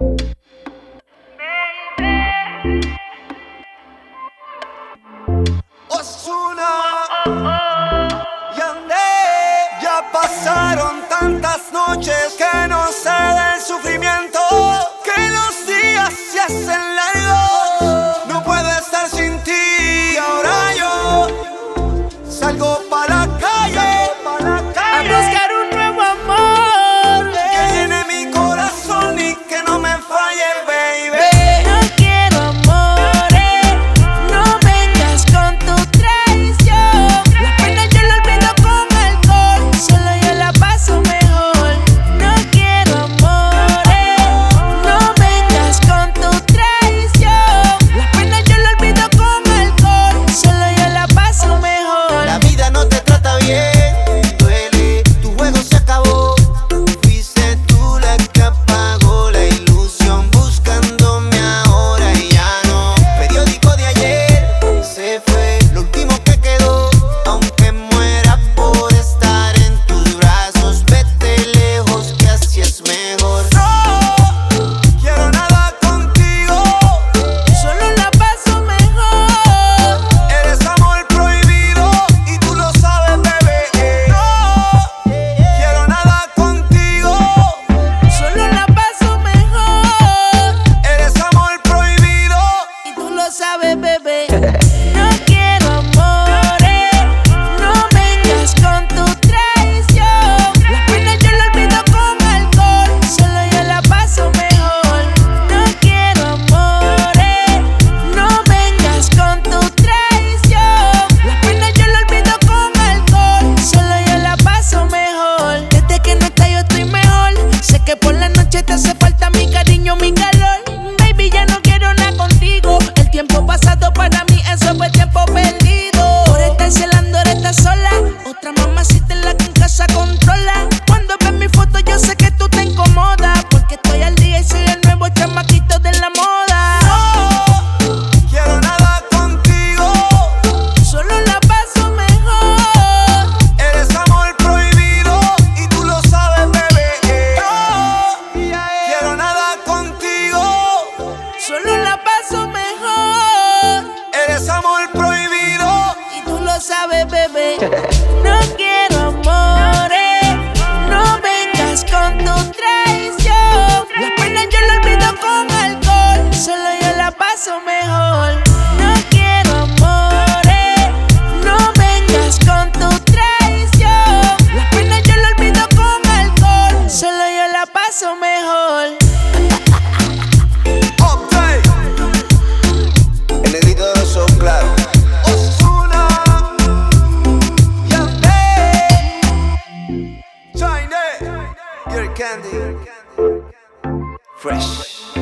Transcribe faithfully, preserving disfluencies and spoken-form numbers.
Ozuna, Yandé. Ya pasaron tantas noches que no sé del sufrimiento, que los días se hacen largos. No puedo estar sin ti. Ahora yo salgo pa' la calle, pa' la calle a buscar un nuevo amor que llene mi corazón y que no me falle, baby. No quiero amores, no vengas con tu traición. Las penas yo las olvido con alcohol, solo yo la paso mejor. No quiero amores, no vengas con tu traición. Las penas yo las olvido con alcohol, solo yo la paso mejor. La vida no te trata bien, duele, tu juego se acabó. Fuiste tú la que apagó la ilusión, buscándome ahora y ya no. Periódico de ayer se fue, lo último que quedó. Aunque muera por estar en tus brazos, vete lejos que así es mejor. No quiero nada contigo, Solo la paso mejor. eres amor prohibido y tú lo sabes, bebé. No quiero nada contigo, Solo la paso mejor. eres amor prohibido. Y tú lo sabes, bebé. No quiero amores, no vengas con tu traición. Las penas yo las olvido con alcohol, solo yo la paso mejor. No quiero amores, no vengas con tu traición. Las penas yo las olvido con alcohol, solo yo la paso mejor. Desde que no estás yo estoy mejor. Sé que por la noche te hace falta mi cariño, mi calor. Baby, ya no quiero nada contigo. El tiempo pasado para mí eso fue tiempo perdido. Por estar celando ahora estás sola. Otra mamacita en la que en casa controla. Cuando ves mi foto yo sé que tú te incomodas, porque estoy al día y soy el nuevo chamaquito de la moda. No quiero nada contigo, Solo la paso mejor. eres amor prohibido y tú lo sabes, bebé. No quiero nada contigo, Solo la paso mejor. eres amor prohibido. Y tú lo sabes, bebé. No quiero amores, no vengas con tu traición. Las penas yo las olvido con alcohol, solo yo la paso mejor. No quiero amores, no vengas con tu traición. Las penas yo las olvido con alcohol, solo yo la paso mejor. Update, el negrito de los ojos claros. Ozuna, Yandé, Chine, Your Candy, Fresh.